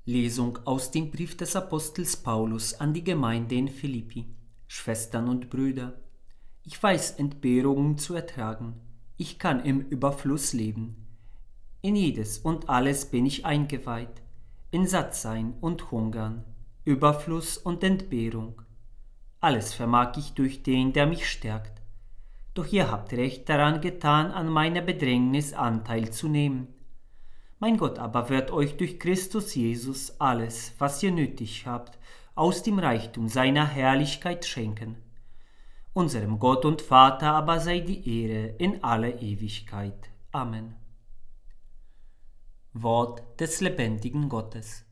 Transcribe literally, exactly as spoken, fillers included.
Lesung aus dem Brief des Apostels Paulus an die Gemeinde in Philippi. Schwestern und Brüder, ich weiß Entbehrungen zu ertragen, ich kann im Überfluss leben. In jedes und alles bin ich eingeweiht, in Sattsein und Hungern, Überfluss und Entbehrung. Alles vermag ich durch den, der mich stärkt. Doch ihr habt recht daran getan, an meiner Bedrängnis Anteil zu nehmen. Mein Gott aber wird euch durch Christus Jesus alles, was ihr nötig habt, aus dem Reichtum seiner Herrlichkeit schenken. Unserem Gott und Vater aber sei die Ehre in aller Ewigkeit. Amen. Wort des lebendigen Gottes.